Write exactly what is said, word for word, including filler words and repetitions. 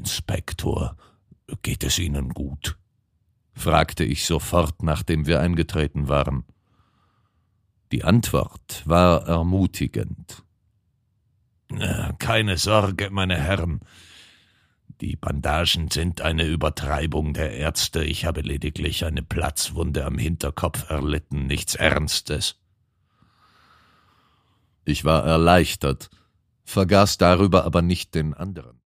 Inspektor, geht es Ihnen gut?« fragte ich sofort, nachdem wir eingetreten waren. Die Antwort war ermutigend. »Keine Sorge, meine Herren. Die Bandagen sind eine Übertreibung der Ärzte. Ich habe lediglich eine Platzwunde am Hinterkopf erlitten, nichts Ernstes.« Ich war erleichtert, vergaß darüber aber nicht den anderen.